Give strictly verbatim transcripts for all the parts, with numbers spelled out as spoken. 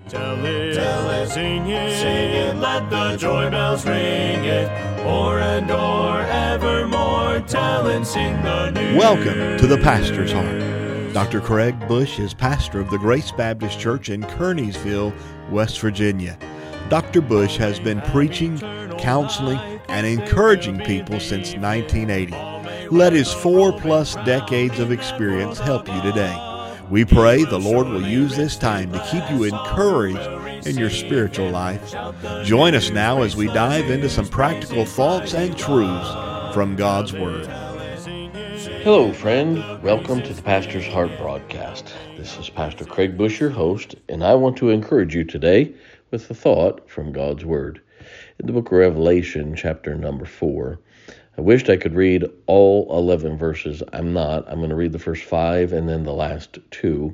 Tell it, tell it, sing it, sing it, let the joy bells ring it, o'er and o'er evermore, tell and sing the news. Welcome to the Pastor's Heart. Doctor Craig Bush is pastor of the Grace Baptist Church in Kearneysville, West Virginia. Doctor Bush has been preaching, counseling, and encouraging people since nineteen eighty. Let his four-plus decades of experience help you today. We pray the Lord will use this time to keep you encouraged in your spiritual life. Join us now as we dive into some practical thoughts and truths from God's Word. Hello, friend. Welcome to the Pastor's Heart broadcast. This is Pastor Craig Bush, your host, and I want to encourage you today with a thought from God's Word. In the book of Revelation, chapter number four, I wished I could read all eleven verses. I'm not. I'm going to read the first five and then the last two.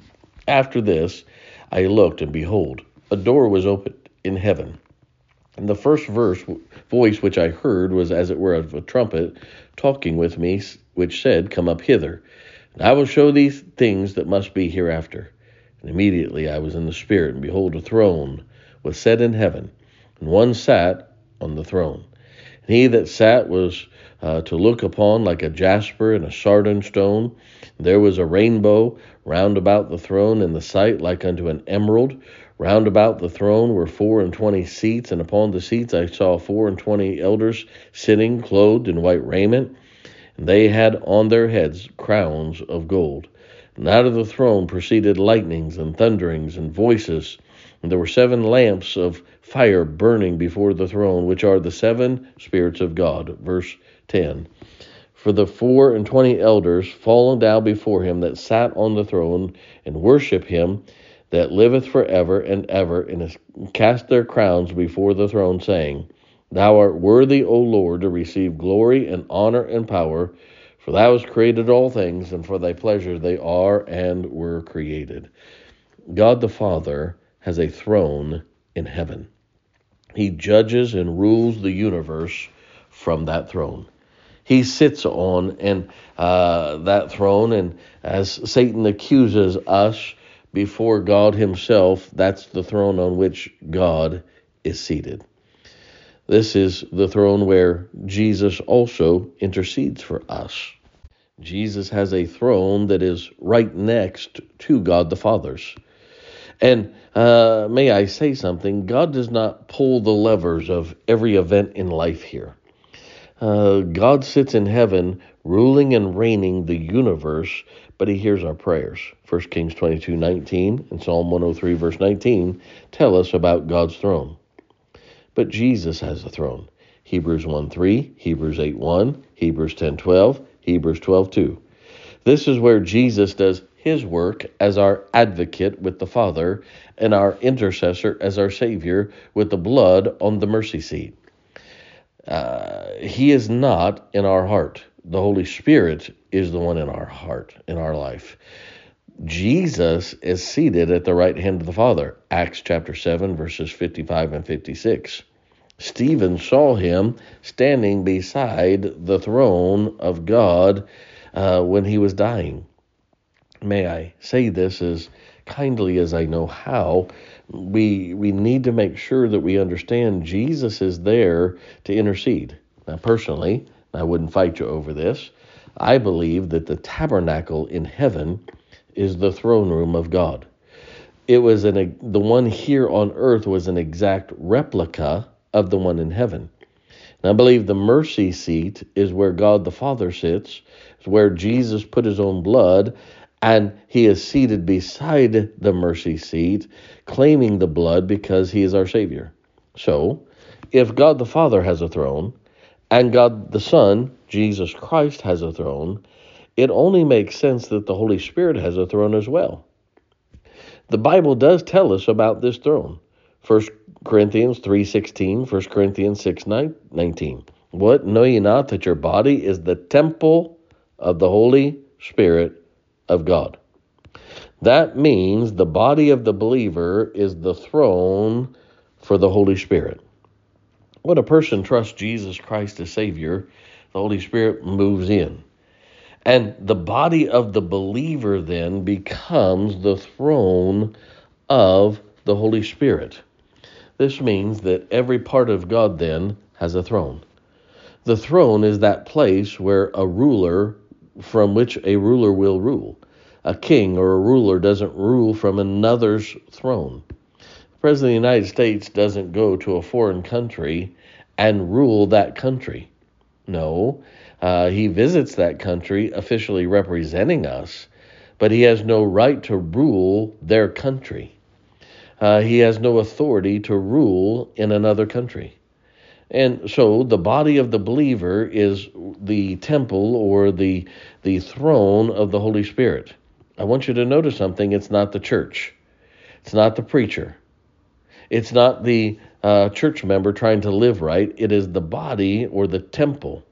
After this, I looked, and behold, a door was opened in heaven. And the first verse, voice which I heard was as it were of a trumpet, talking with me, which said, Come up hither, and I will show thee things that must be hereafter. And immediately I was in the Spirit, and behold, a throne was set in heaven, and one sat on the throne. And he that sat was uh, to look upon like a jasper and a sardine stone. There was a rainbow round about the throne, and the sight like unto an emerald. Round about the throne were four and twenty seats, and upon the seats I saw four and twenty elders sitting, clothed in white raiment, and they had on their heads crowns of gold. And out of the throne proceeded lightnings and thunderings and voices, and there were seven lamps of fire burning before the throne, which are the seven spirits of God. Verse ten. For the four and twenty elders fallen down before him that sat on the throne, and worship him that liveth forever and ever, and cast their crowns before the throne, saying, Thou art worthy, O Lord, to receive glory and honor and power, for thou hast created all things, and for thy pleasure they are and were created. God the Father has a throne in heaven. He judges and rules the universe from that throne. He sits on and uh, that throne, and as Satan accuses us before God himself, that's the throne on which God is seated. This is the throne where Jesus also intercedes for us. Jesus has a throne that is right next to God the Father's. And uh, may I say something? God does not pull the levers of every event in life here. Uh, God sits in heaven ruling and reigning the universe, but he hears our prayers. First Kings twenty-two nineteen and Psalm one oh three verse nineteen tell us about God's throne. But Jesus has a throne. Hebrews one three, Hebrews eight one, Hebrews ten twelve, Hebrews twelve two. This is where Jesus does his work as our advocate with the Father and our intercessor as our Savior with the blood on the mercy seat. Uh, he is not in our heart. The Holy Spirit is the one in our heart, in our life. Jesus is seated at the right hand of the Father. Acts chapter seven, verses fifty-five and fifty-six. Stephen saw him standing beside the throne of God uh, when he was dying. May I say this as kindly as I know how. We we need to make sure that we understand Jesus is there to intercede. Now, personally, I wouldn't fight you over this. I believe that the tabernacle in heaven is the throne room of God. It was an the one here on earth was an exact replica of the one in heaven. And I believe the mercy seat is where God the Father sits, is where Jesus put his own blood, and he is seated beside the mercy seat, claiming the blood because he is our Savior. So, if God the Father has a throne, and God the Son, Jesus Christ, has a throne, it only makes sense that the Holy Spirit has a throne as well. The Bible does tell us about this throne. First Corinthians three sixteen, First Corinthians six nineteen. What, know ye not that your body is the temple of the Holy Spirit of God? That means the body of the believer is the throne for the Holy Spirit. When a person trusts Jesus Christ as Savior, the Holy Spirit moves in. And the body of the believer then becomes the throne of the Holy Spirit. This means that every part of God then has a throne. The throne is that place where a ruler, from which a ruler will rule. A king or a ruler doesn't rule from another's throne. The President of the United States doesn't go to a foreign country and rule that country. No, uh, he visits that country officially representing us, but he has no right to rule their country. Uh, he has no authority to rule in another country. And so the body of the believer is the temple or the, the throne of the Holy Spirit. I want you to notice something. It's not the church. It's not the preacher. It's not the uh, church member trying to live right. It is the body or the temple.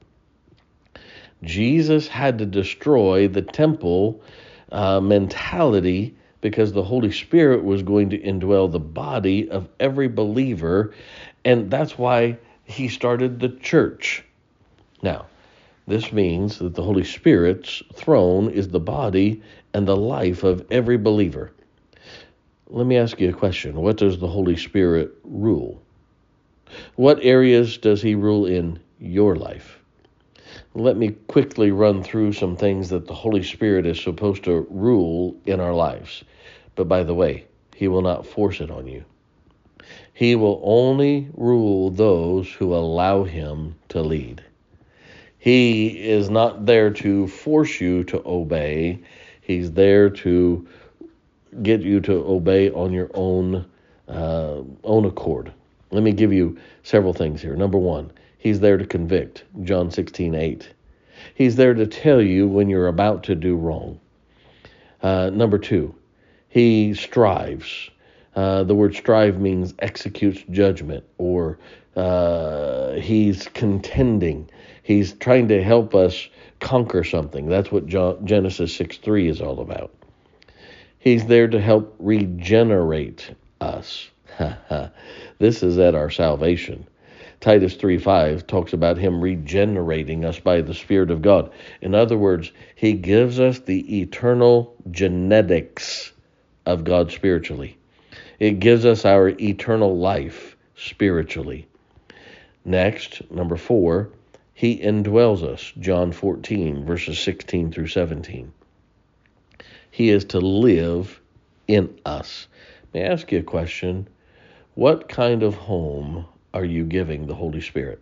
Jesus had to destroy the temple uh, mentality because the Holy Spirit was going to indwell the body of every believer, and that's why he started the church. Now, this means that the Holy Spirit's throne is the body and the life of every believer. Let me ask you a question. What does the Holy Spirit rule? What areas does he rule in your life? Let me quickly run through some things that the Holy Spirit is supposed to rule in our lives. But by the way, he will not force it on you. He will only rule those who allow him to lead. He is not there to force you to obey. He's there to get you to obey on your own uh, own accord. Let me give you several things here. Number one, he's there to convict, John sixteen eight. He's there to tell you when you're about to do wrong. Uh, number two, he strives. Uh, the word strive means executes judgment, or uh, he's contending. He's trying to help us conquer something. That's what John, Genesis six three is all about. He's there to help regenerate us. This is at our salvation. Titus three five talks about him regenerating us by the Spirit of God. In other words, he gives us the eternal genetics of God spiritually. It gives us our eternal life spiritually. Next, number four, he indwells us, John fourteen, verses sixteen through seventeen. He is to live in us. May I ask you a question? What kind of home are you giving the Holy Spirit?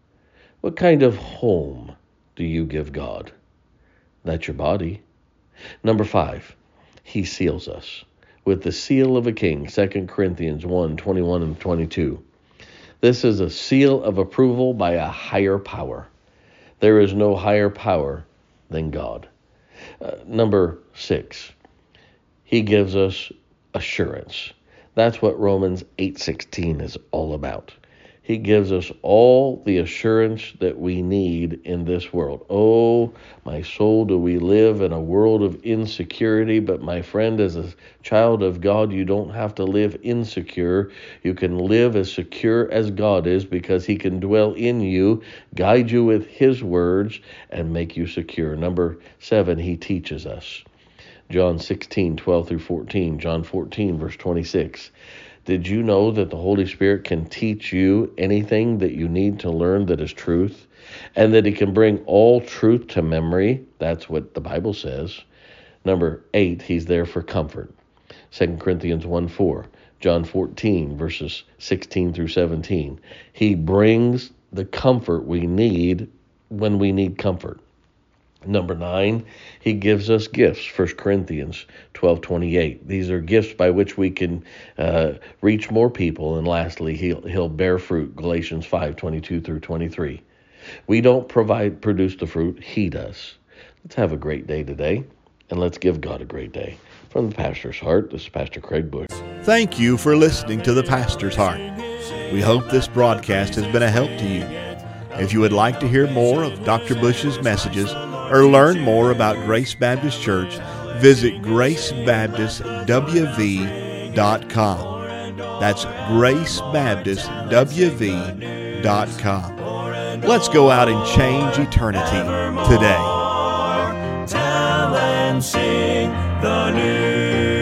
What kind of home do you give God? That's your body. Number five, he seals us with the seal of a king, Second Corinthians one, twenty-one and twenty-two. This is a seal of approval by a higher power. There is no higher power than God. Uh, number six, he gives us assurance. That's what Romans eight sixteen is all about. He gives us all the assurance that we need in this world. Oh, my soul, do we live in a world of insecurity? But my friend, as a child of God, you don't have to live insecure. You can live as secure as God is, because he can dwell in you, guide you with his words, and make you secure. Number seven, he teaches us. John sixteen, twelve through fourteen, John fourteen, verse twenty-six. Did you know that the Holy Spirit can teach you anything that you need to learn that is truth, and that he can bring all truth to memory? That's what the Bible says. Number eight, he's there for comfort. Second Corinthians one four, John fourteen, verses sixteen through seventeen. He brings the comfort we need when we need comfort. Number nine, he gives us gifts, First Corinthians twelve twenty-eight. These are gifts by which we can uh, reach more people. And lastly, he'll, he'll bear fruit, Galatians five twenty-two through twenty-three. We don't provide, produce the fruit, he does. Let's have a great day today, and let's give God a great day. From the Pastor's Heart, this is Pastor Craig Bush. Thank you for listening to the Pastor's Heart. We hope this broadcast has been a help to you. If you would like to hear more of Doctor Bush's messages or learn more about Grace Baptist Church, visit grace baptist w v dot com. That's grace baptist w v dot com. Let's go out and change eternity today. Tell and sing the news.